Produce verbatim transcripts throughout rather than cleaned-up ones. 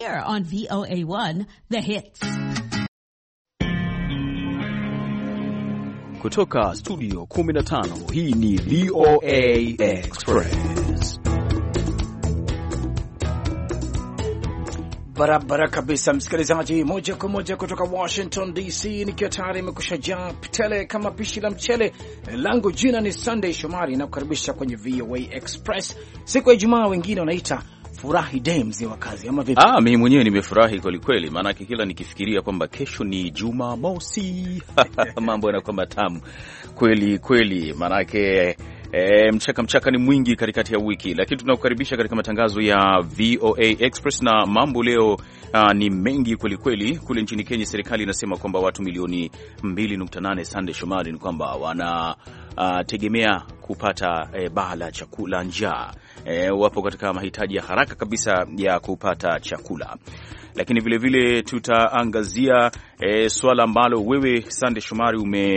Here on V O A one, The Hits. Kutoka studio kumi na tano, hii ni V O A Express. Barabara kabisa, msikilizaji, moja kwa moja kutoka Washington D C, nikiwa tayari imekusha jaa tele kama pishi la mchele. Langu jina ni Sunday Shomari na kukaribisha kwenye V O A Express. Siku ya Ijumaa, wengine wanaita furahi day, mzee wa kazi, ama vipi? Ah, mimi mwenyewe nimefurahi kweli kweli, maana kila nikifikiria kwamba kesho ni Jumamosi mambo yanakuwa matamu kweli kweli, maana E, mchaka mchaka ni mwingi katikati ya wiki, lakini tunakukaribisha katika matangazo ya V O A Express na mambo leo uh, ni mengi kweli kweli. Kule nchini Kenya serikali inasema kwamba watu milioni mbili nukta nane Sunday Shomari ni kwamba wana uh, tegemea kupata e, baa la chakula njaa. E, wapo katika mahitaji ya haraka kabisa ya kupata chakula. Lakini vile vile tutaangazia e, swala ambalo wewe Sunday Shomari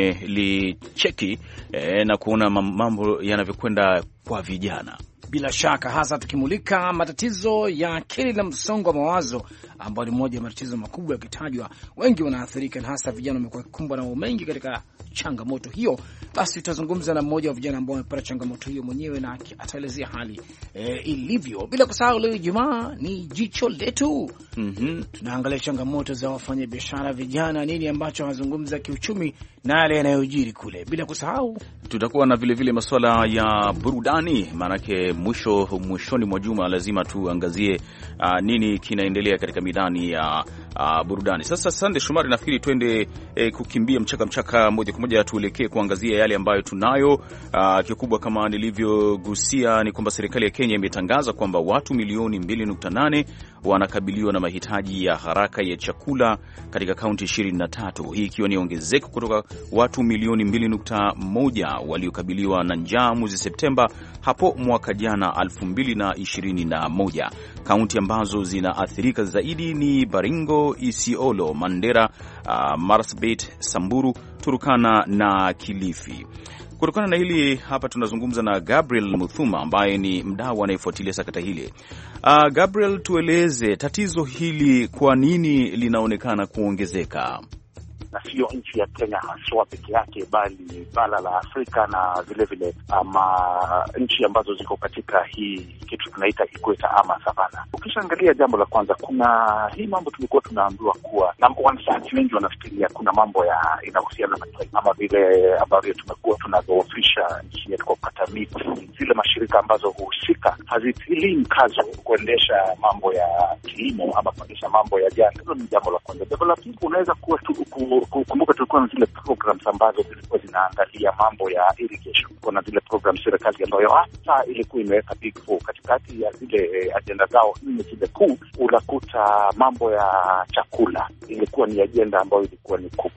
umelicheki e, na kuona mambo yanavyokwenda kwa vijana. Bila shaka, hasa tukimulika matatizo ya akili na msongo wa mawazo, ambao ni moja ya matatizo makubwa yakitajwa, wengi wanaathirika, na hasa vijana wamekuwa kukumbwa na mambo mengi katika changamoto hiyo. Basi tutazungumza na mmoja wa vijana ambao wamepata changamoto hiyo mwenyewe na ataelezea hali e, ilivyo. Bila kusahau leo Ijumaa ni jicho letu. Mhm. Tunaangalia changamoto za wafanya biashara vijana, nini ambacho wanazungumza kiuchumi na yale yanayojiri kule. Bila kusahau tutakuwa na vile vile masuala ya burudani, maanake mwisho mwishoni mwa juma lazima tuangazie uh, nini kinaendelea katika midani ya uh, burudani. Sasa Sunday Shomari, nafikiri twende eh, kukimbia mchaka mchaka moja kwa moja tuelekee kuangazia yale ambayo tunayo. Uh, kikubwa kama nilivyogusia ni kwamba serikali ya Kenya imetangaza kwamba watu milioni mbili nukta nane wanakabiliwa na mahitaji ya haraka ya chakula katika kaunti ishirini na tatu, hii ikiwa ni ongezeko kutoka watu milioni mbili nukta moja waliokabiliwa na njaa mwezi Septemba hapo mwaka jana elfu mbili na ishirini na moja. Kaunti ambazo zinaathirika zaidi ni Baringo, Isiolo, Mandera, uh, Marsabit, Samburu, Turkana na Kilifi. Kutokana na hili hapa tunazungumza na Gabriel Muthuma ambaye ni mdau anayefuatilia sakata hili. Uh, Gabriel, tueleze tatizo hili kwa nini linaonekana kuongezeka? Na sio nchi ya Kenya haswa peke yake, bali bara la Afrika na vile vile ama nchi ambazo ziko katika hii kitu tunaita equator ama savana. Ukishaangalia, jambo la kwanza, kuna hii mambo tulikuwa tunaambiwa kuwa na wanasayansi wengi wanafikiria kuna mambo ya inahusiana na ama vile ambavyo tumekuwa tunadhoofisha nchi yetu kwa kukata miti. Zile mashirika ambazo huhusika hazitilii mkazo kuendesha mambo ya kilimo ama kuendesha mambo ya janga. Hilo ni jambo la kwanza. Jambo la pili, unaweza kuwa tu kumbuka tulikuwa na zile programs ambazo zilikuwa zinaangalia mambo ya irrigation. Kuna zile programs serikali ambayo hata ilikuwa imeweka big four katikati ya zile eh, ajenda zao nne zile kuu. Unakuta mambo ya chakula ilikuwa ni ajenda ambayo ilikuwa ni kuu.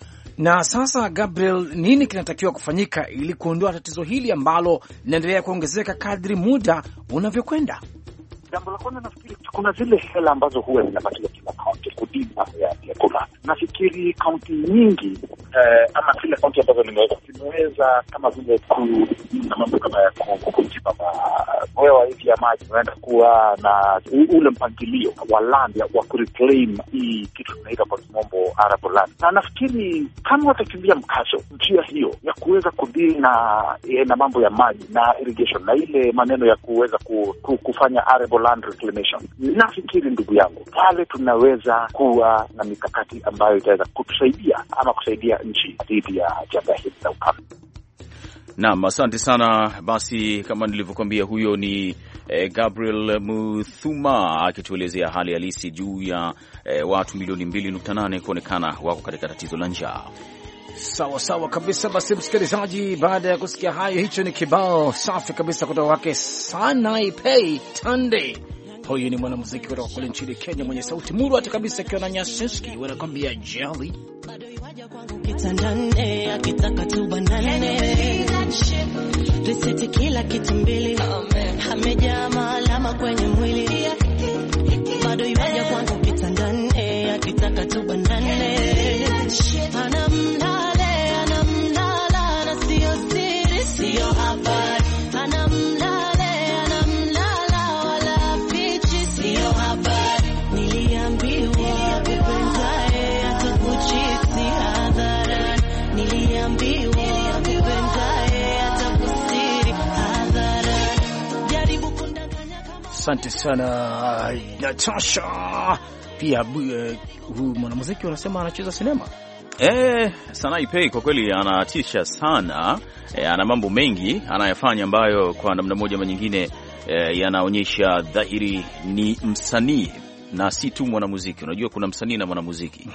Na sasa Gabriel, nini kinatakiwa kufanyika ili kuondoa tatizo hili ambalo linaendelea kuongezeka kadri muda unavyokwenda? Jambo la kwanza, nafikiri kuna zile hela ambazo huwa zinapatiwa kila kaunti kudima ya chakula. Nafikiri kaunti nyingi eh, ama zile kaunti ambazo nimeweza zimeweza kama vile ku na mambo kama ya kujipa magoa hivi ya maji, unaenda kuwa na ule mpangilio wa land wa kureclaim hii kitu tunaita kwa kimombo arable land. Na nafikiri kama watakimbia mkazo njia hiyo ya kuweza kudili na eh, na mambo ya maji na irrigation na ile maneno ya kuweza ku, ku, kufanya arable land reclamation, nafikiri ndugu yangu, pale tunaweza kuwa na mikakati ambayo itaweza kutusaidia ama kusaidia nchi dhidi ya janga hili la ukame. Naam, asante sana. Basi kama nilivyokuambia, huyo ni eh, Gabriel Muthuma akituelezea hali halisi juu ya eh, watu milioni mbili nukta nane kuonekana wako katika tatizo la njaa. Sawa sawa kabisa. Basi msikilizaji, baada ya kusikia hayo, hicho ni kibao safi kabisa kutoka wake Sanaipei Tande. Huyu ni mwanamuziki kutoka kule nchini Kenya mwenye sauti murwati kabisa, akiwa na Nyasinski wanakwambia Jelly. Kitandane akitaka tu banane risiti kila kitu mbili amejaa maalama kwenye mwili, bado yuaja kwangu kitandane akitaka tu banane anamlale anamlala na sio siri sio habari anamlale anamlala wala fichi sio habari. Asante sana Natasha. Pia huyu uh, mwanamuziki wanasema anacheza sinema. Eh, Sanaa Ipei kwa kweli anatisha sana. Eh, ana mambo mengi anayofanya ambayo kwa namna moja ama nyingine eh, yanaonyesha dhahiri ni msanii na si tu mwanamuziki. Unajua kuna msanii na mwanamuziki.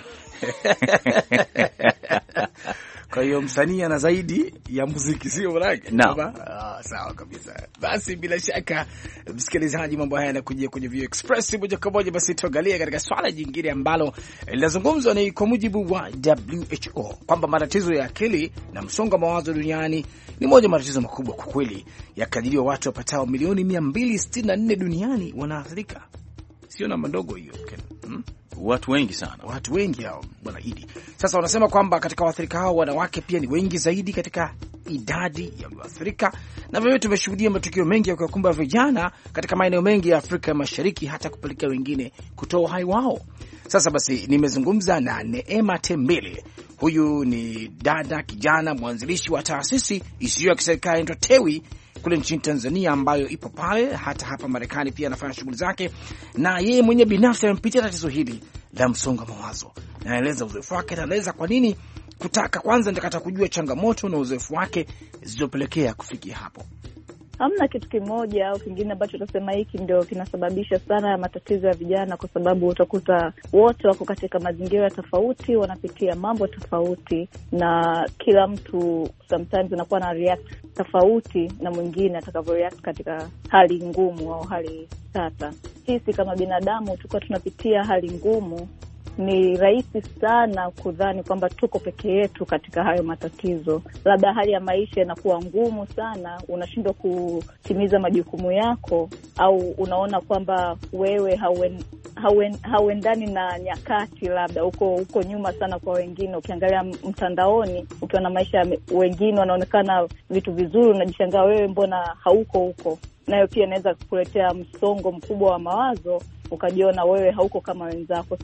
Kwa hiyo msanii ana zaidi ya muziki, sio mrage? No. Ah, sawa kabisa. Basi bila shaka msikilizaji, mambo haya yanakujia kwenye View Express moja kwa moja. Basi tuangalie katika swala jingine ambalo linazungumzwa, ni kwa mujibu wa W H O kwamba matatizo ya akili na msongo wa mawazo duniani ni moja matatizo makubwa kwa kweli. Yakadiriwa watu wapatao milioni mia mbili sitini na nne duniani wanaathirika. Sio namba ndogo hiyo. Hmm? Watu wengi sana. Watu wengi hao bwana Idi. Sasa wanasema kwamba katika waathirika hao wanawake pia ni wengi zaidi katika idadi ya walioathirika, na vile tumeshuhudia matukio mengi ya kukumba vijana katika maeneo mengi ya Afrika Mashariki, hata kupelekea wengine kutoa uhai wao. Sasa basi nimezungumza na Neema Tembele. Huyu ni dada kijana mwanzilishi wa taasisi isiyo ya kiserikali inaitwa Tewi kule nchini Tanzania, ambayo ipo pale, hata hapa Marekani pia anafanya shughuli zake, na yeye mwenyewe binafsi amepitia tatizo hili la msongo wa mawazo. Na anaeleza uzoefu wake, anaeleza kwa nini kutaka kwanza ndakata kujua changamoto na uzoefu wake zilizopelekea kufikia hapo. Hamna kitu kimoja au kingine ambacho tutasema hiki ndio kinasababisha sana ya matatizo ya vijana, kwa sababu utakuta wote wako katika mazingira tofauti, wanapitia mambo tofauti, na kila mtu sometimes anakuwa na react tofauti na mwingine atakavyo react katika hali ngumu au hali tata. Sisi kama binadamu tukiwa tunapitia hali ngumu, ni rahisi sana kudhani kwamba tuko peke yetu katika hayo matatizo. Labda hali ya maisha inakuwa ngumu sana, unashindwa kutimiza majukumu yako, au unaona kwamba wewe hauen, hauen, hauendani na nyakati, labda uko uko nyuma sana kwa wengine. Ukiangalia mtandaoni, ukiona maisha ya wengine wanaonekana vitu vizuri, unajishangaa wewe mbona hauko huko. Nayo pia inaweza kukuletea msongo mkubwa wa mawazo, ukajiona wewe hauko kama wenzako.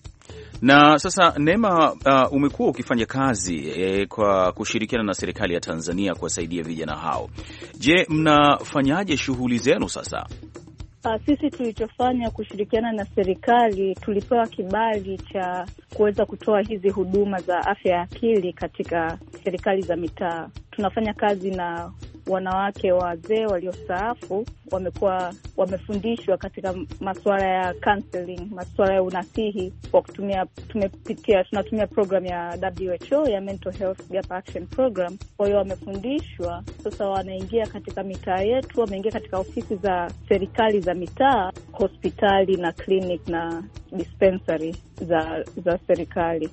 Na sasa Neema, uh, umekuwa ukifanya kazi eh, kwa kushirikiana na serikali ya Tanzania kuwasaidia vijana hao. Je, mnafanyaje shughuli zenu sasa? Uh, sisi tulichofanya kushirikiana na serikali, tulipewa kibali cha kuweza kutoa hizi huduma za afya ya akili katika serikali za mitaa. Tunafanya kazi na wanawake wazee waliostaafu, wamekuwa wamefundishwa katika masuala ya counseling, masuala ya unasihi kwa kutumia, tumepitia tunatumia program ya W H O ya Mental Health Gap Action Program. Kwa hiyo wamefundishwa, sasa wanaingia katika mitaa yetu, wameingia katika ofisi za serikali za mitaa, hospitali na clinic na dispensary za za serikali.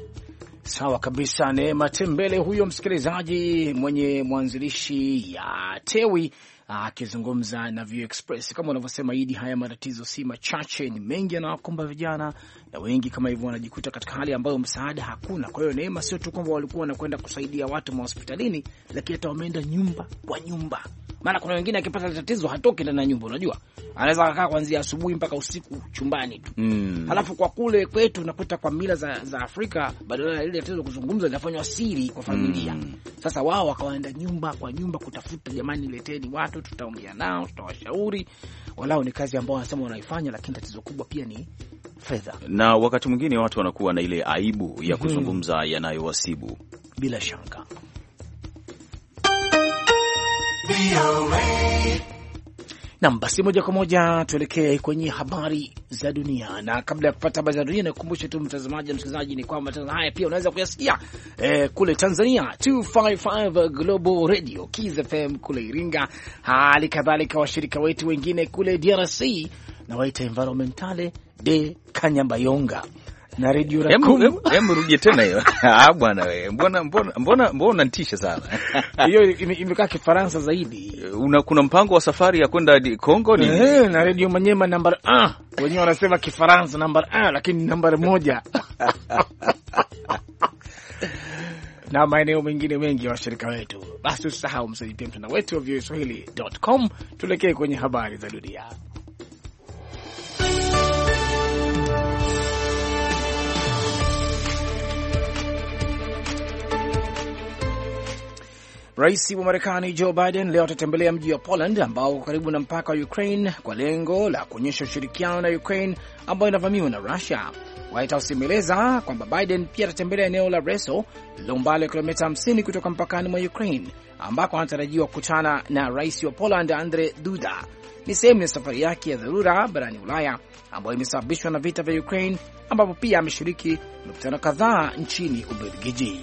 Sawa kabisa. Neema Tembele huyo msikilizaji mwenye mwanzilishi ya Tewi akizungumza na View Express. Kama unavyosema Idi, haya matatizo si machache, ni mengi yanawakumba vijana, na wengi kama hivyo wanajikuta katika hali ambayo msaada hakuna. Kwa hiyo Neema sio tu kwamba walikuwa wanakwenda kusaidia watu hospitalini, lakini hata wameenda nyumba kwa nyumba. Maana kuna wengine akipata tatizo hatoki ndani ya nyumba, unajua. Anaweza kukaa kuanzia asubuhi mpaka usiku chumbani tu. Mm. Halafu kwa kule kwetu unakuta kwa mila za, za Afrika, badala ya ile tatizo kuzungumza linafanywa siri kwa familia. Mm. Sasa wao wakaenda nyumba kwa nyumba kutafuta, jamani leteni watu, tutaongea nao, tutawashauri. Walao ni kazi ambayo wanasema wanaifanya, lakini tatizo kubwa pia ni fedha. Na wakati mwingine watu wanakuwa na ile aibu ya kuzungumza mm. yanayowasibu. Bila shaka. Na basi moja kwa moja tuelekee kwenye habari za dunia, na kabla ya kupata habari za dunia nikukumbushe tu mtazamaji na msikilizaji ni kwamba matangazo haya pia unaweza kuyasikia eh, kule Tanzania mia mbili na hamsini na tano Global Radio Kiss F M kule Iringa, hali kadhalika washirika wetu wengine kule D R C na waita Environmentale de Kanyambayonga na Radio Rakum. Hebu rudie tena hiyo. Ah bwana wewe, mbona mbona mbona mbona unanitisha sana. Hiyo imekaa Kifaransa zaidi. Una kuna mpango wa safari ya kwenda Kongo ni? Eh, na Radio Manyema namba ah. Wenyewe wanasema Kifaransa namba ah, lakini namba moja. Na maeneo mengine mengi ya washirika wetu. Basi usisahau msajili mtandao wetu wa view swahili dot com. Tuelekee kwenye habari za dunia. Rais wa Marekani Joe Biden leo atatembelea mji wa Poland ambao uko karibu na mpaka wa Ukraine kwa lengo la kuonyesha ushirikiano na Ukraine ambayo inavamiwa na Russia. White House imeeleza kwamba Biden pia atatembelea eneo la Reso lililo umbali wa kilomita hamsini kutoka mpakani mwa Ukraine ambako anatarajiwa kukutana na rais wa Poland Andrzej Duda. Ni sehemu ya safari yake ya dharura barani Ulaya ambayo imesababishwa na vita vya Ukraine, ambapo pia ameshiriki mikutano kadhaa nchini Ubelgiji.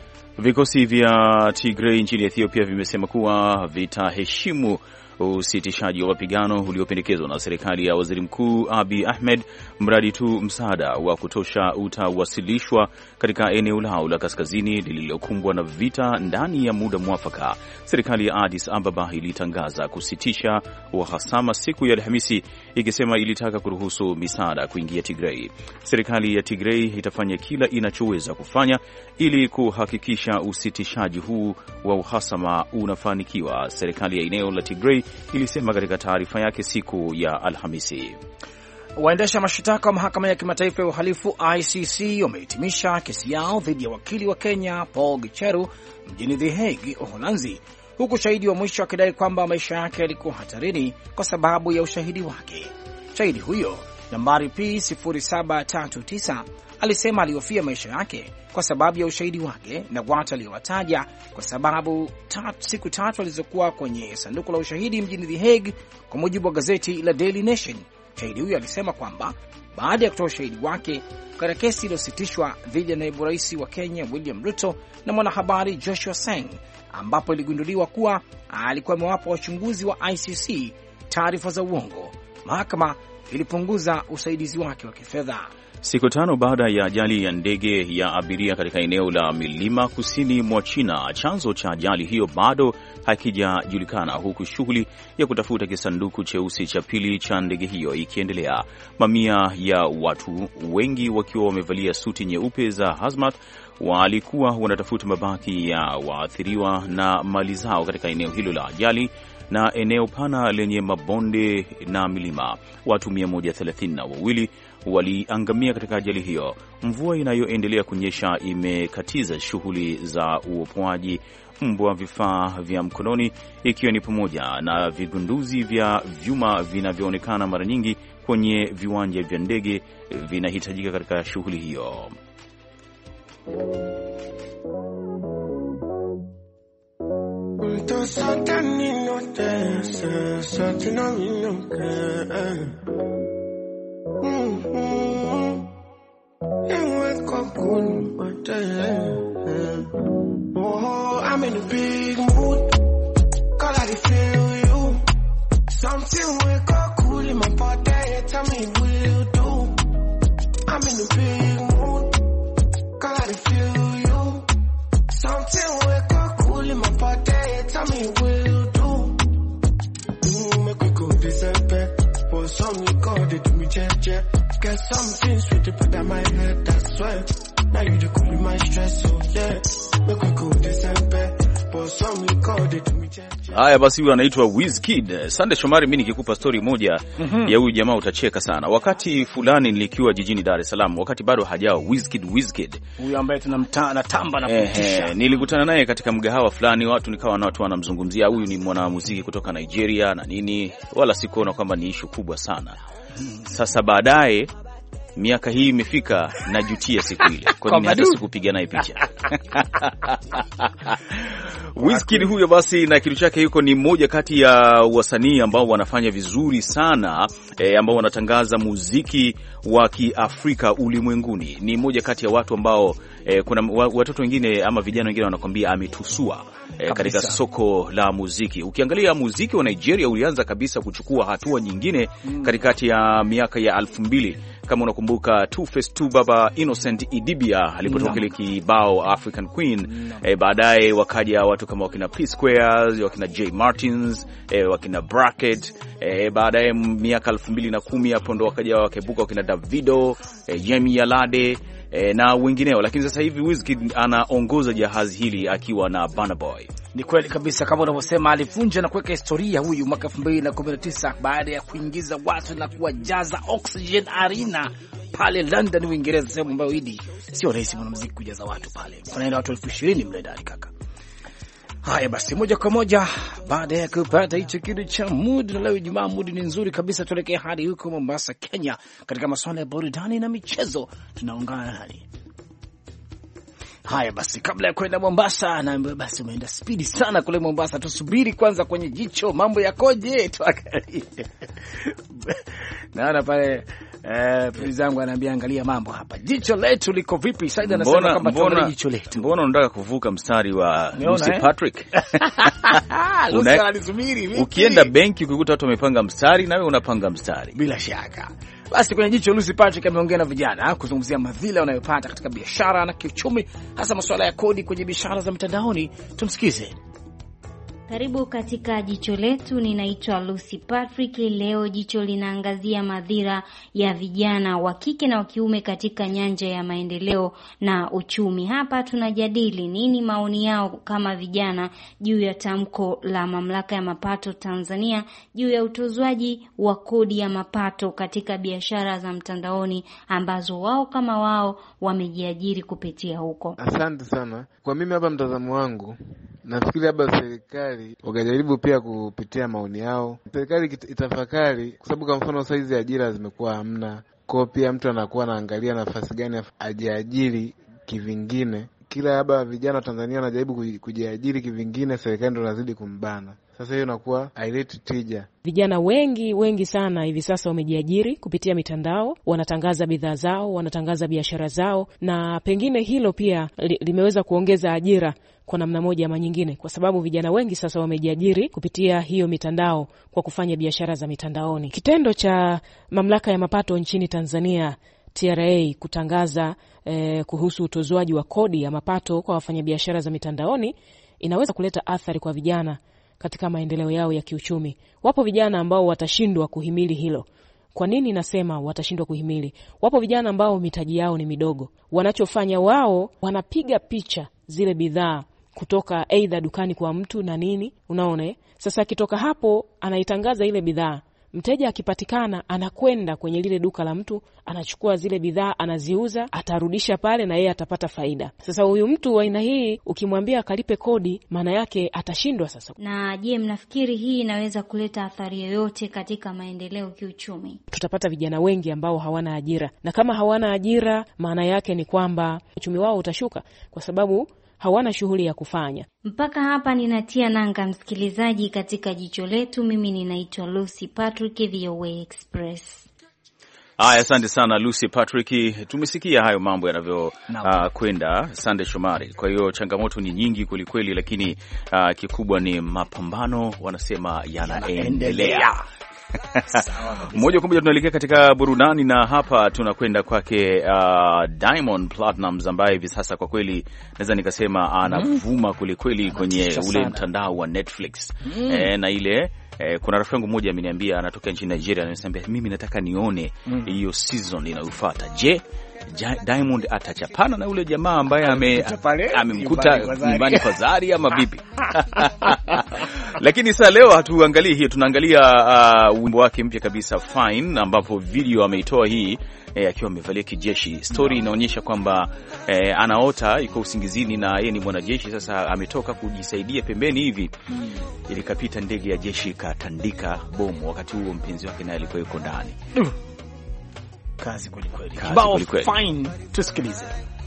Vikosi vya Tigray nchini Ethiopia vimesema kuwa vitaheshimu usitishaji wa mapigano uliopendekezwa na serikali ya Waziri Mkuu Abiy Ahmed mradi tu msaada wa kutosha utawasilishwa katika eneo lao la kaskazini lililokumbwa na vita ndani ya muda mwafaka. Serikali ya Addis Ababa ilitangaza kusitisha uhasama siku ya Alhamisi, ikisema ilitaka kuruhusu misaada kuingia Tigray. Serikali ya Tigray itafanya kila inachoweza kufanya ili kuhakikisha usitishaji huu wa uhasama unafanikiwa, serikali ya eneo la Tigray ilisema katika taarifa yake siku ya Alhamisi. Waendesha mashtaka wa mahakama ya kimataifa ya uhalifu I C C wamehitimisha kesi yao dhidi ya wakili wa Kenya Paul Gicheru mjini The Hague, Uholanzi, huku shahidi wa mwisho akidai kwamba maisha yake yalikuwa hatarini kwa sababu ya ushahidi wake. Shahidi huyo nambari P sifuri saba tatu tisa alisema alihofia maisha yake kwa sababu ya ushahidi wake na watu aliowataja kwa sababu tatu, siku tatu alizokuwa kwenye sanduku la ushahidi mjini The Hague, kwa mujibu wa gazeti la Daily Nation. Shahidi huyo alisema kwamba baada ya kutoa ushahidi wake katika kesi iliyositishwa dhidi ya naibu rais wa Kenya William Ruto na mwanahabari Joshua Sang, ambapo iligunduliwa kuwa alikuwa amewapa wachunguzi wa I C C taarifa za uongo, mahakama ilipunguza usaidizi wake wa kifedha. Siku tano baada ya ajali ya ndege ya abiria katika eneo la milima kusini mwa China, chanzo cha ajali hiyo bado hakijajulikana, huku shughuli ya kutafuta kisanduku cheusi cha pili cha ndege hiyo ikiendelea. Mamia ya watu, wengi wakiwa wamevalia suti nyeupe za hazmat, walikuwa wanatafuta mabaki ya waathiriwa na mali zao katika eneo hilo la ajali na eneo pana lenye mabonde na milima. Watu mia moja thelathini na wawili waliangamia katika ajali hiyo. Mvua inayoendelea kunyesha imekatiza shughuli za uopoaji mbwa, vifaa vya mkononi, ikiwa ni pamoja na vigunduzi vya vyuma vinavyoonekana mara nyingi kwenye viwanja vya ndege vinahitajika katika shughuli hiyo. Oh, I'm in a big mood, call I feel you. Something will go cool in my body, tell me what you do. I'm in a big mood, call I feel you. Something will go cool in my body, tell me what you do. Mm, make we go December, for some you call it do me check check. Get something sweet to put on my head, that's why. Now you the cool in my stress, so yeah. Make we go December, for some you call it do me check check. Haya basi, huyu anaitwa Wizkid. Sande Shomari, mimi nikikupa story moja mm -hmm. ya huyu jamaa utacheka sana. Wakati fulani nilikiwa jijini Dar es Salaam, wakati bado hajao Wizkid Wizkid. Huyu ambaye tunamtana tamba na kutisha. Eh, nilikutana naye katika mgahawa fulani, watu nikawa na watu wanamzungumzia huyu ni mwanamuziki kutoka Nigeria na nini, wala sikuona kwamba ni issue kubwa sana. Sasa baadaye miaka hii imefika, najutia siku ile. Kwa nini hata sikupiga naye picha? Wizkid huyo basi na kitu chake yuko ni mmoja kati ya wasanii ambao wanafanya vizuri sana, e, ambao wanatangaza muziki wa Kiafrika ulimwenguni. Ni mmoja kati ya watu ambao e, kuna watoto wengine ama vijana wengine wanakuambia ametusua e, katika soko la muziki. Ukiangalia muziki wa Nigeria ulianza kabisa kuchukua hatua nyingine mm. katikati ya miaka ya elfu mbili. Kama unakumbuka Two Face Two Baba Innocent Idibia alipotoka kile kibao African Queen no. E, baadaye wakaja watu kama wakina P Squares, wakina J Martins, e, wakina Bracket. E, baadaye miaka elfu mbili na kumi hapo ndo wakaja wakebuka wakina Davido, e, Yemi Alade e, na wengineo. Lakini sasa hivi Wizkid anaongoza jahazi hili akiwa na Burna Boy. Ni kweli kabisa kama unavyosema, alivunja na kuweka historia huyu mwaka elfu mbili na kumi na tisa baada ya kuingiza watu na kuwajaza Oxygen Arena pale London, Uingereza, sehemu ambayo idi sio rahisi mwanamuziki kujaza watu pale. Kuna watu elfu ishirini mle ndani kaka. Haya basi, moja kwa moja baada ya kupata hicho kitu cha mood, na leo Ijumaa mood ni nzuri kabisa, tuelekee hadi huko Mombasa, Kenya, katika masuala ya burudani na michezo. Tunaungana nani? Haya basi, kabla ya kwenda Mombasa, naambiwa basi umeenda spidi sana kule Mombasa. Tusubiri kwanza kwenye jicho, mambo yakoje? Tuangalie. Naona pale eh, pili zangu anaambia angalia mambo hapa. Jicho letu liko vipi? Saida anasema kwamba tuangalie jicho letu. Mbona unataka kuvuka mstari wa Lucy eh? Patrick? Lucy alisubiri. Ukienda benki ukikuta watu wamepanga mstari, nawe unapanga mstari. Bila shaka. Basi kwenye jicho, Lucy Patrick ameongea na vijana kuzungumzia madhila wanayopata katika biashara na kiuchumi, hasa masuala ya kodi kwenye biashara za mtandaoni. Tumsikize. Karibu katika jicho letu, ninaitwa Lucy Patrick. Leo jicho linaangazia madhira ya vijana wa kike na wa kiume katika nyanja ya maendeleo na uchumi. Hapa tunajadili nini maoni yao kama vijana juu ya tamko la Mamlaka ya Mapato Tanzania juu ya utozwaji wa kodi ya mapato katika biashara za mtandaoni ambazo wao kama wao wamejiajiri kupitia huko. Asante sana. Kwa mimi hapa, mtazamo wangu, nafikiri labda serikali wakajaribu pia kupitia maoni yao. Serikali itafakari, kwa sababu kwa mfano saizi ajira zimekuwa hamna, kwa pia mtu anakuwa anaangalia nafasi gani ajiajiri kivingine. Kila labda vijana wa Tanzania wanajaribu kujiajiri kivingine, serikali ndo inazidi kumbana. Sasa hiyo inakuwa haileti tija. Vijana wengi wengi sana hivi sasa wamejiajiri kupitia mitandao, wanatangaza bidhaa zao, wanatangaza biashara zao, na pengine hilo pia li, limeweza kuongeza ajira kwa namna moja ama nyingine, kwa sababu vijana wengi sasa wamejiajiri kupitia hiyo mitandao kwa kufanya biashara za mitandaoni. Kitendo cha Mamlaka ya Mapato nchini Tanzania T R A kutangaza eh, kuhusu utozwaji wa kodi ya mapato kwa wafanyabiashara za mitandaoni inaweza kuleta athari kwa vijana katika maendeleo yao ya kiuchumi. Wapo vijana ambao watashindwa kuhimili hilo. Kwa nini nasema watashindwa kuhimili? Wapo vijana ambao mitaji yao ni midogo. Wanachofanya wao, wanapiga picha zile bidhaa kutoka aidha dukani kwa mtu na nini, unaona? Sasa kitoka hapo anaitangaza ile bidhaa. Mteja akipatikana anakwenda kwenye lile duka la mtu, anachukua zile bidhaa, anaziuza, atarudisha pale na yeye atapata faida. Sasa huyu mtu wa aina hii ukimwambia akalipe kodi, maana yake atashindwa sasa. Na je, mnafikiri hii inaweza kuleta athari yoyote katika maendeleo kiuchumi? Tutapata vijana wengi ambao hawana ajira. Na kama hawana ajira, maana yake ni kwamba uchumi wao utashuka kwa sababu hawana shughuli ya kufanya. Mpaka hapa ninatia nanga, msikilizaji, katika jicho letu. Mimi ninaitwa Lucy Patrick, V O A Express. Haya, asante sana Lucy Patrick. Tumesikia hayo mambo yanavyo uh, kwenda Sande Shomari. Kwa hiyo changamoto ni nyingi kweli, lakini uh, kikubwa ni mapambano, wanasema yanaendelea. Moja kwa moja tunaelekea katika burudani, na hapa tunakwenda kwake uh, Diamond Platnumz ambaye hivi sasa kwa kweli naweza nikasema anavuma kweli kweli kwenye ule sana mtandao wa Netflix. Mm. E, na ile e, kuna rafiki yangu mmoja ameniambia, anatoka nchini Nigeria, ananiambia mimi nataka nione hiyo mm. season inayofuata. Je, Diamond atachapana na ule jamaa ambaye amemkuta ame nyumbani kwa Zari ama vipi? Lakini sasa leo hatuangalii hiyo, tunaangalia uh, wimbo wake mpya kabisa Fine, ambapo video ameitoa hii eh, akiwa amevalia kijeshi. Story inaonyesha kwamba eh, anaota yuko usingizini na yeye ni mwanajeshi. Sasa ametoka kujisaidia pembeni hivi, hmm. ili kapita ndege ya jeshi katandika bomu, wakati huo mpenzi wake naye alikuwa yuko ndani. uh. Kazi kweli kweli. Kibao Fine, tusikilize.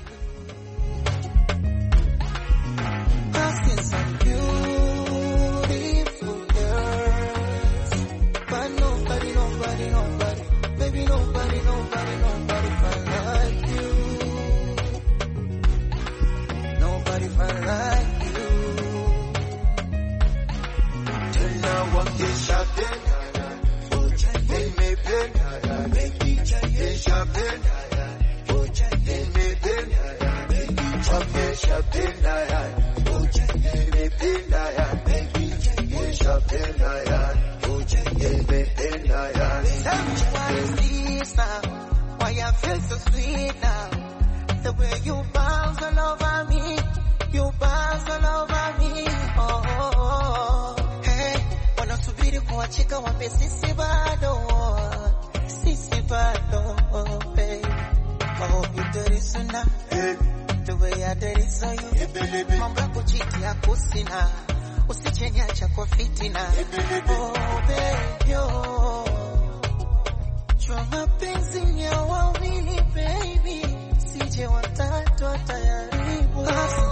Sisi bado, sisi bado, hey. Oh, utarisuna, the way I did it so you, mambo kuchiti ya kusina. usichenyacha kwa fitina. Oh baby, oh. Chua mapenzi ni ya wawili baby, sije watatu watayaribu.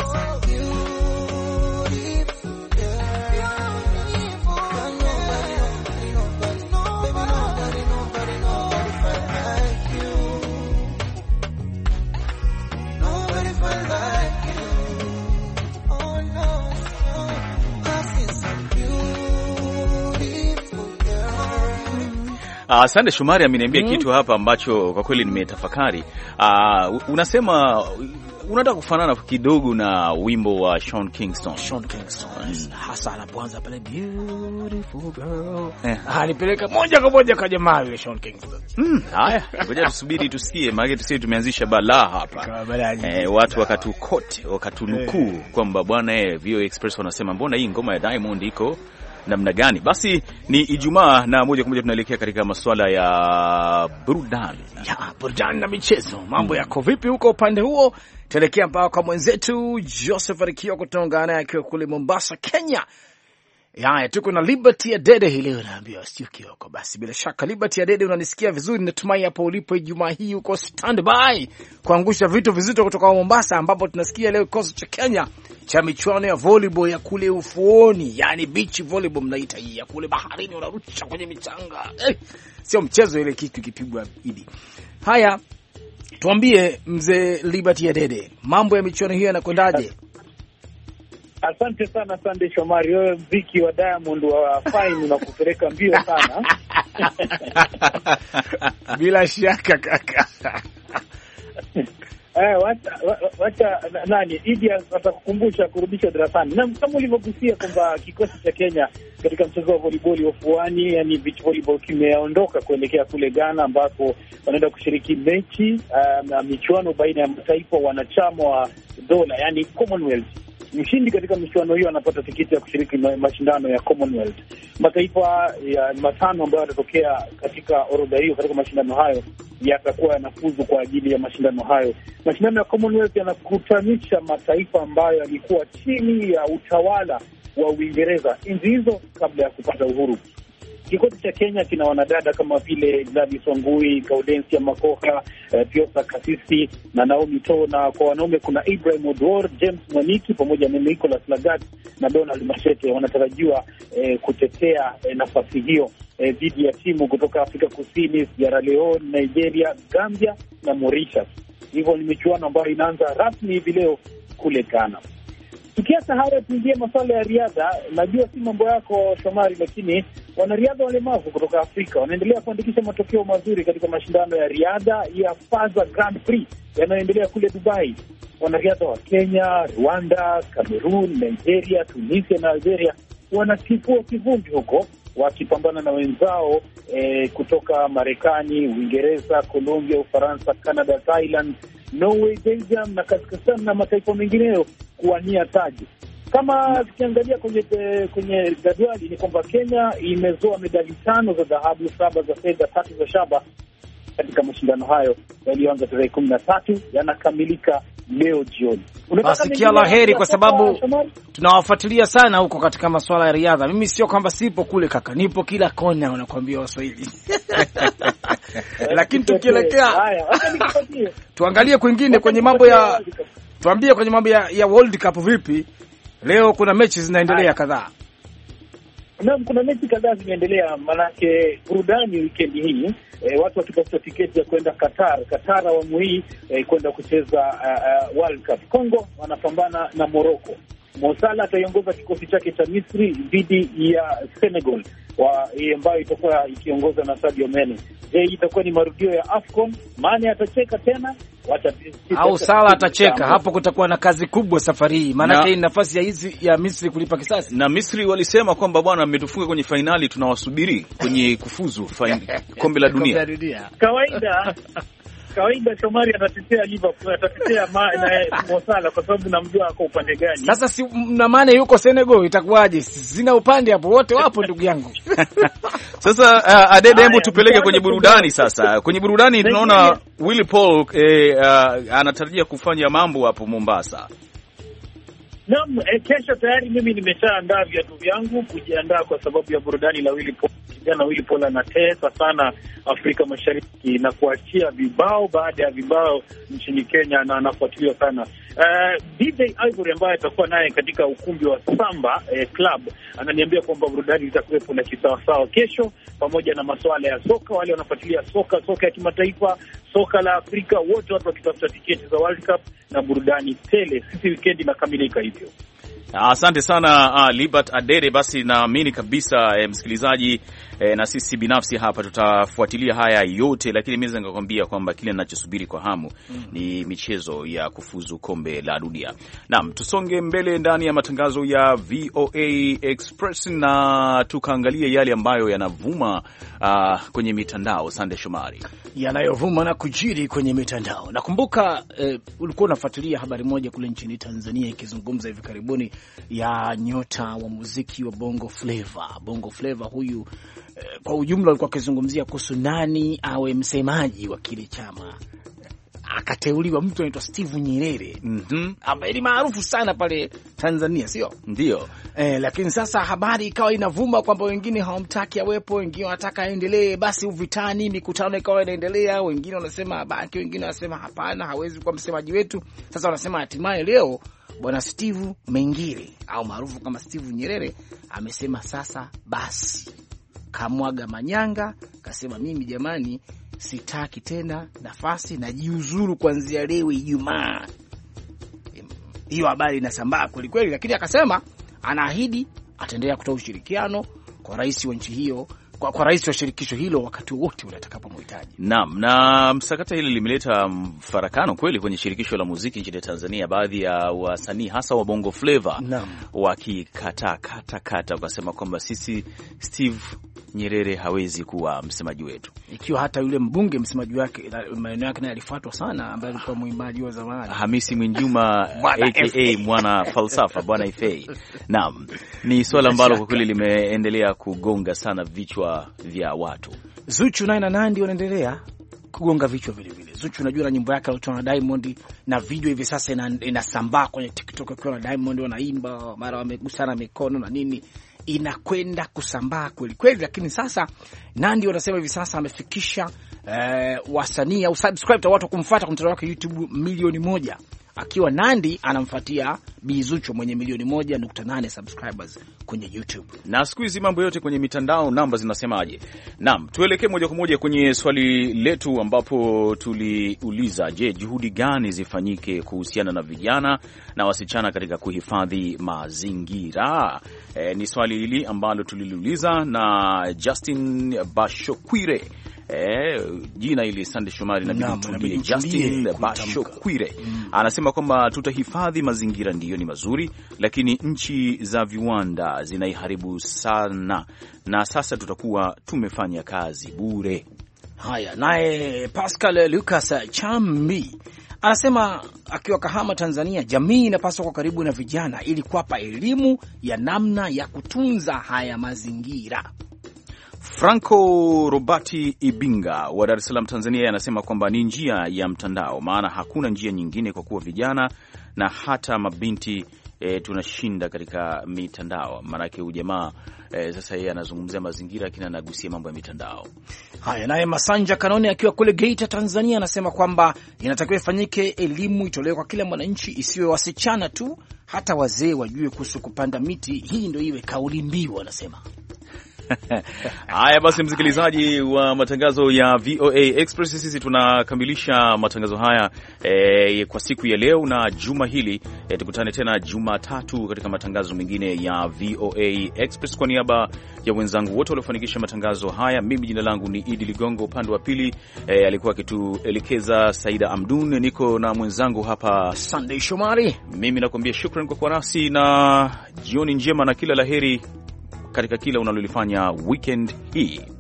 Asante. Uh, Shumari ameniambia mm. kitu hapa ambacho kwa kweli nimetafakari. Uh, unasema unataka kufanana kidogo na wimbo wa Sean Kingston. Sean Kingston. Mm. Hasa anapoanza pale beautiful girl. Eh. Ah, nipeleka moja kwa moja kwa jamaa yule Sean Kingston. Mm. Haya, ngoja tusubiri tusikie, maana sisi tumeanzisha balaa hapa. Eh, watu wakatukote, wakatunukuu eh, kwamba bwana eh V O Express wanasema mbona hii ngoma ya Diamond iko namna gani? Basi ni Ijumaa na moja kwa moja tunaelekea katika masuala ya burudani. Ya burudani na michezo. Mambo mm. yako vipi huko upande huo? Tuelekea mpaka kwa mwenzetu Joseph Arikio kutoka naye akiwa kule Mombasa, Kenya. Haya, tuko na Liberty Adede hii leo, naambiwa sio kioko. Basi bila shaka Liberty Adede, unanisikia vizuri? Natumai hapo ulipo Ijumaa hii uko standby kuangusha vitu vizito kutoka Mombasa, ambapo tunasikia leo kikosi cha Kenya cha michuano ya volleyball ya kule ufuoni, yani beach volleyball mnaita hii, ya kule baharini unarusha kwenye michanga. Eh, sio mchezo ile kitu kipigwa idi. Haya, tuambie mzee Liberty Adede, mambo ya michuano hiyo yanakwendaje? Asante sana Sunday Shomari, wewe mziki wa Diamond wa fine unakupeleka mbio sana. Bila shaka kaka. Eh, wacha wacha nani Idi atakukumbusha kurudisha darasani. Na kama ulivyogusia kwamba kikosi cha Kenya katika mchezo wa volleyball wa ufuani, yani beach volleyball, kimeondoka kuelekea kule Ghana ambako wanaenda kushiriki mechi na um, michuano baina ya mataifa wanachama wa dola, yani Commonwealth. Mshindi katika michuano hiyo anapata tiketi ya kushiriki mashindano ya Commonwealth. Mataifa ya matano ambayo yatatokea katika orodha hiyo katika mashindano hayo yatakuwa yanafuzu kwa ajili ya mashindano hayo. Mashindano ya Commonwealth yanakutanisha mataifa ambayo yalikuwa chini ya utawala wa Uingereza enzi hizo kabla ya kupata uhuru. Kikosi cha Kenya kina wanadada kama vile Gladys Wangui, Gaudensia Makoha, uh, Piosa Kasisi na Naomi To, na kwa wanaume kuna Ibrahim Odwor, James Mwaniki pamoja na Nicholas Lagat na Donald Mashete. Wanatarajiwa eh, kutetea eh, nafasi hiyo dhidi eh, ya timu kutoka Afrika Kusini, Sierra Leone, Nigeria, Gambia na Mauritius. Hivyo ni michuano ambayo inaanza rasmi hivi leo kule Ghana. Tukiacha haya, tuingie masuala ya riadha. Najua si mambo yako Shomari, lakini wanariadha walemavu kutoka Afrika wanaendelea kuandikisha matokeo mazuri katika mashindano ya riadha ya Faza Grand Prix yanayoendelea kule Dubai. Wanariadha wa Kenya, Rwanda, Cameroon, Nigeria, Tunisia na Algeria wanatifua kivumbi huko wakipambana na wenzao eh, kutoka Marekani, Uingereza, Colombia, Ufaransa, Canada, Thailand, Norway, Belgium na Kazakhstan na mataifa mengineyo kuwania taji. Kama tukiangalia kwenye kwenye jadwali ni kwamba Kenya imezoa medali tano za dhahabu, saba za fedha, tatu za shaba katika mashindano hayo yaliyoanza tarehe kumi na tatu, yanakamilika leo jioni. Basi kila la heri, kwa sababu tunawafuatilia sana huko katika masuala ya riadha. Mimi sio kwamba sipo kule kaka, nipo kila kona, wanakuambia Waswahili. Lakini tukielekea haya, acha nikupatie. Tuangalie kwingine kwenye mambo ya tuambie kwenye mambo ya, ya World Cup vipi? Leo kuna mechi zinaendelea kadhaa. Naam, kuna mechi kadhaa zinaendelea, manake burudani weekend hii. E, watu wakitafuta tiketi ya kwenda Qatar. Qatar awamu hii e, kwenda kucheza uh, uh, World Cup. Kongo wanapambana na Morocco. Mo Salah ataiongoza kikosi chake cha Misri dhidi ya Senegal wa ambayo itakuwa ikiongozwa na Sadio Mane. Je, itakuwa ni marudio ya AFCON? Mane atacheka tena wacha au Salah atacheka? Hapo kutakuwa na kazi kubwa safari hii, maana hii nafasi ya hizi ya Misri kulipa kisasi. Na Misri walisema kwamba bwana, mmetufunga kwenye finali, tunawasubiri kwenye kufuzu kombe la dunia. Kawaida kawaida Shomari atatetea Liverpool, atatetea na Mo Salah kwa sababu namjua kwa upande gani. Sasa si na Mane yuko Senegal, itakuwaje? Sina upande hapo, wote wapo ndugu yangu. Sasa uh, Adede, hebu tupeleke kwenye burudani sasa. Kwenye burudani tunaona Willy Paul eh, uh, anatarajia kufanya mambo hapo Mombasa. Naam, eh, kesho tayari mimi nimeshaandaa viatu vyangu kujiandaa kwa sababu ya burudani la Willy Paul. Kijana Willy Paul anatesa sana Afrika Mashariki na kuachia vibao baada ya vibao nchini Kenya na anafuatiliwa sana. Uh, D J Ivory ambaye atakuwa naye katika ukumbi wa Samba eh, Club ananiambia kwamba burudani itakuwepo na kisawasawa kesho, pamoja na masuala ya soka. Wale wanafuatilia soka, soka ya kimataifa, soka la Afrika, wote watu wakitafuta tiketi za World Cup na burudani tele. Sisi weekend inakamilika hivyo. Asante sana uh, Libert Adede. Basi naamini kabisa eh, msikilizaji eh, na sisi binafsi hapa tutafuatilia haya yote, lakini mimi naweza kukwambia kwamba kile ninachosubiri kwa hamu mm. ni michezo ya kufuzu kombe la dunia. Naam, tusonge mbele ndani ya matangazo ya V O A Express na tukaangalia yale ambayo yanavuma uh, kwenye mitandao. Sande Shomari, yanayovuma na kujiri kwenye mitandao. Nakumbuka eh, ulikuwa unafuatilia habari moja kule nchini Tanzania ikizungumza hivi karibuni ya nyota wa muziki wa Bongo Flava. Bongo Flava huyu eh, kwa ujumla alikuwa akizungumzia kuhusu nani awe msemaji wa kile chama. Akateuliwa mtu anaitwa Steve Nyerere. Mhm. Ambaye ni maarufu sana pale Tanzania, sio? Ndio. Eh, lakini sasa habari ikawa inavuma kwamba wengine hawamtaki awepo, wengine wanataka aendelee, basi uvitani, mikutano ikawa inaendelea, wengine wanasema baki, wengine wanasema hapana, hawezi kuwa msemaji wetu. Sasa wanasema hatimaye leo Bwana Steve Mengire au maarufu kama Steve Nyerere amesema sasa basi, kamwaga manyanga, kasema mimi jamani sitaki tena nafasi na jiuzuru kuanzia leo Ijumaa. Hiyo habari inasambaa kweli kweli, lakini akasema anaahidi ataendelea kutoa ushirikiano kwa rais wa nchi hiyo, kwa, kwa rais wa shirikisho hilo wakati wote unatakapomhitaji. Naam, na msakata hili limeleta mfarakano kweli kwenye shirikisho la muziki nchini Tanzania. Baadhi ya wasanii hasa wa Bongo Flava wakikataa kata kata, wakasema kwamba sisi Steve Nyerere hawezi kuwa msemaji wetu, ikiwa hata yule mbunge msemaji wake maneno yake naye alifuatwa sana, ambaye alikuwa mwimbaji wa zamani Hamisi Mwinjuma aka mwana falsafa Bwana Ifei. Naam, ni swala ambalo kwa kweli limeendelea kugonga sana vichwa vya watu. Zuchu naye na Nandi wanaendelea kugonga vichwa vile vile. Zuchu unajua na nyimbo yake alitoa na Diamond na video hivi sasa inasambaa kwenye TikTok akiwa na Diamond wanaimba, mara wamegusana mikono na nini, inakwenda kusambaa kweli kweli. Lakini sasa Nandi wanasema hivi sasa amefikisha eh, wasanii au subscribe watu kumfuata kwa mtandao wake YouTube milioni moja, akiwa Nandi anamfuatia Bizucho mwenye milioni moja nukta nane subscribers kwenye YouTube. Na siku hizi mambo yote kwenye mitandao, namba zinasemaje? Naam, tuelekee moja kwa moja kwenye swali letu ambapo tuliuliza, je, juhudi gani zifanyike kuhusiana na vijana na wasichana katika kuhifadhi mazingira? E, ni swali hili ambalo tuliliuliza na Justin Bashokwire. Eh, jina ili Sande Shomari na bibi Justin Bashokwire mm. Anasema kwamba tutahifadhi mazingira ndiyo ni mazuri, lakini nchi za viwanda zinaiharibu sana na sasa tutakuwa tumefanya kazi bure. Haya, naye Pascal Lucas Chambi anasema akiwa Kahama Tanzania, jamii inapaswa kwa karibu na vijana ili kuwapa elimu ya namna ya kutunza haya mazingira. Franco Robati Ibinga wa Dar es Salaam Tanzania anasema kwamba ni njia ya mtandao, maana hakuna njia nyingine kwa kuwa vijana na hata mabinti e, tunashinda katika mitandao. Maanake ujamaa e, sasa yeye anazungumzia mazingira lakini anagusia mambo ya mitandao. Haya, naye Masanja Kanone akiwa kule Geita Tanzania anasema kwamba inatakiwa ifanyike elimu itolewe kwa kila mwananchi, isiwe wasichana tu, hata wazee wajue kuhusu kupanda miti. Hii ndio iwe kauli mbiu anasema. Haya basi, msikilizaji wa matangazo ya V O A Express, sisi tunakamilisha matangazo haya e, kwa siku ya leo na juma hili. E, tukutane tena Jumatatu katika matangazo mengine ya V O A Express. Kwa niaba ya wenzangu wote waliofanikisha matangazo haya, mimi jina langu ni Idi Ligongo, upande wa pili e, alikuwa akituelekeza Saida Amdun, niko na mwenzangu hapa Sunday Shomari. Mimi nakwambia shukrani kwa kuwa nasi na jioni njema na kila laheri katika kila unalolifanya weekend hii.